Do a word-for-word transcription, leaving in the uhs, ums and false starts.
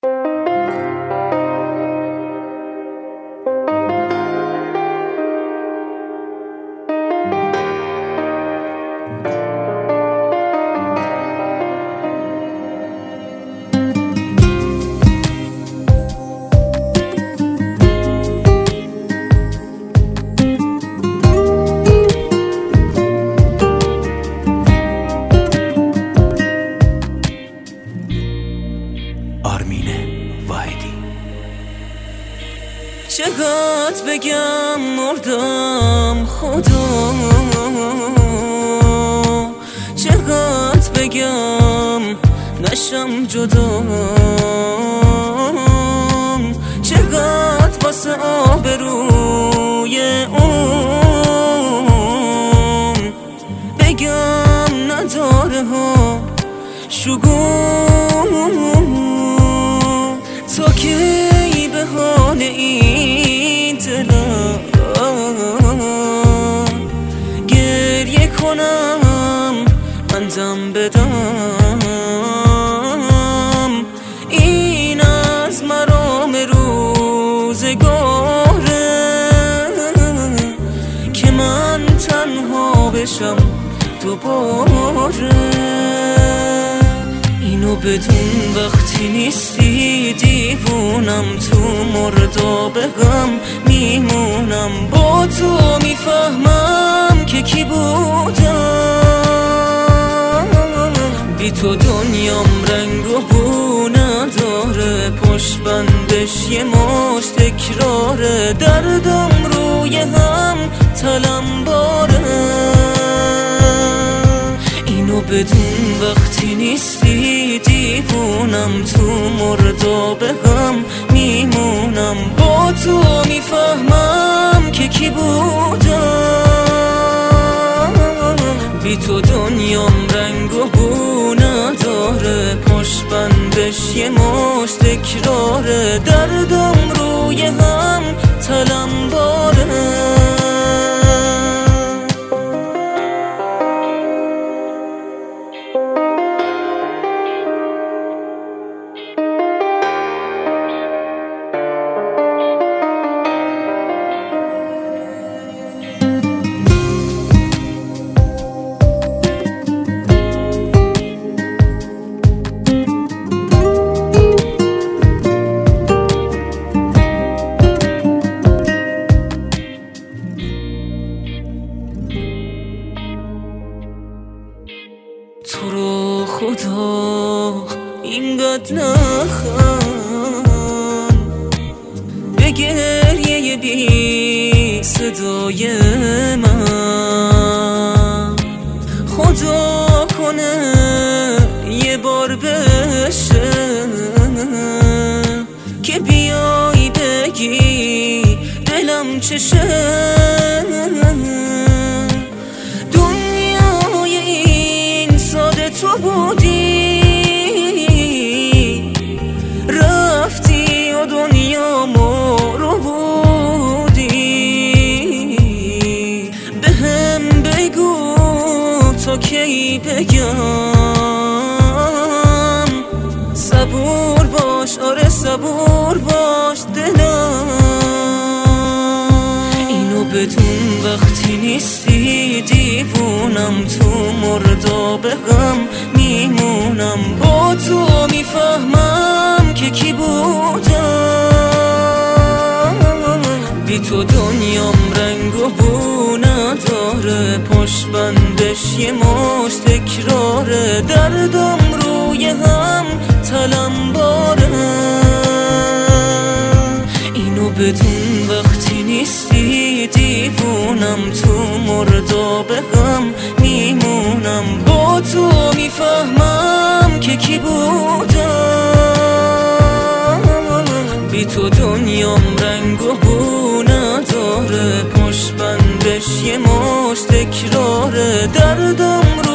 چقدر بگم مردم خدا، چقدر بگم نشم جدا، چقدر واسه آبروی اون بگم نداره ها شگون، تا کی به حال این دلم گریه کنم من دم بدم. این از مرام روزگاره که من تنها بشم دوباره. اینو بدون وقتی نیستی دیوونم، تو مردابه غم میمونم، با تو میفهمم که کی بودم. بی تو دنیام رنگ و بو نداره، پشت بندش یه ماش تکراره، دردم روی هم تلمباره. اینو بدون وقتی نیستی دیوونم، تو مردابه غم میمونم، با تو میفهمم که کی بودم. بی تو دنیام رنگ و بو نداره، پشت بندش یه ماش تکراره، دردم روی هم تلمباره. تو رو خدا اینقدر نخند، به گریه بی صدای من خدا کنه یه بار بشه که بیای بگی دلم چشه. تو بودی رفتی و دنیا رو بودی، به هم بگو تا کی بگم صبور باش، آره صبور باش دلم. اینو بدون وقتی نیستی دیوونم، تو مردابه غم میمونم، با تو میفهمم که کی بودم. بی تو دنیام رنگ و بو نداره، پشت بندش یه ماش تکراره، دردم روی هم تلمباره. اینو بدون وقتی نیستی دیوونم، تو مردابه غم میمونم، با تو میفهمم که کی بودم. بی تو دنیام رنگ و بو نداره، پشت بندش یه ماش تکراره، دردم